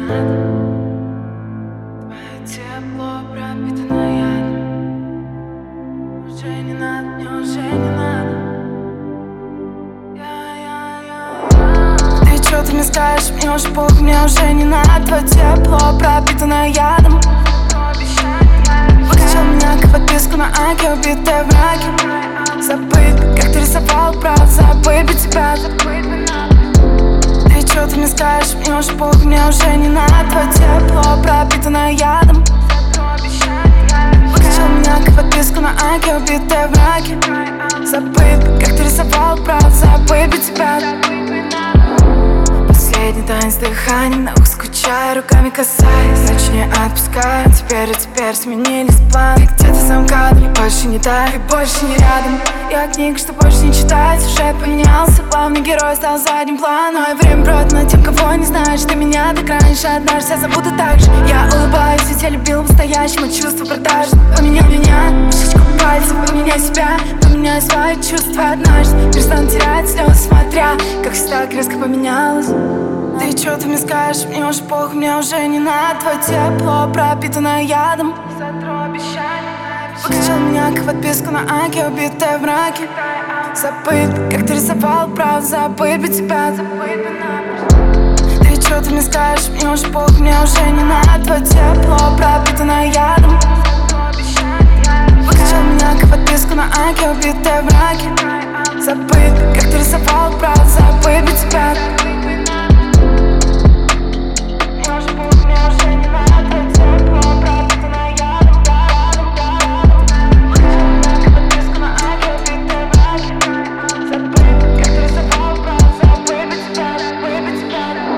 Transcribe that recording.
Твое тепло пропитано ядом. Уже не надо, неужели не надо? Ты чё ты мне скажешь? Мне уже похуй, мне уже не надо. Твое тепло пропитано ядом. Выкачал меня как подписку на Аки, убитая в раке. Забыть, как ты рисовал, правда, забыть бы тебя. Ты чё ты мне скажешь? Мне уже похуй, мне уже не надо. Твое тепло пропитано ядом. Выкачал меня как подписку на Аки, убитая в раке. Забыть, как ты рисовал, правда, забыть бы тебя. Последний танец дыханием, на ухо скучаю, руками касаясь. Ночь не отпускаю, теперь сменились планы. Где-то в самом кадре, больше не так и больше не рядом. Я книг, что больше не читать, сюжет поменялся. Главный герой стал задним планом. Мое время продано тем, кого не знаешь. Ты меня так раньше, однажды я забуду так же. Я улыбаюсь, ведь я любил по-настоящему, чувства продажны. Поменял меня, мышечку пальцев, поменяй себя. Поменяй свои чувства однажды. Перестану терять слезы, смотря, как все так резко поменялось. Ты чё ты мне скажешь? Мне уже похуй, мне уже не надо. Твое тепло пропитано ядом. Выкачал меня как подписку на Аки, убитая в мраке. Забыть, как ты рисовал, правда, забыть бы тебя. Ты чё ты мне скажешь? Мне уже похуй, мне уже не надо. Твое тепло пропитано ядом. Выкачал меня как подписку на Аки, убитая в мраке. Забыть, как ты рисовал, правда, забыть.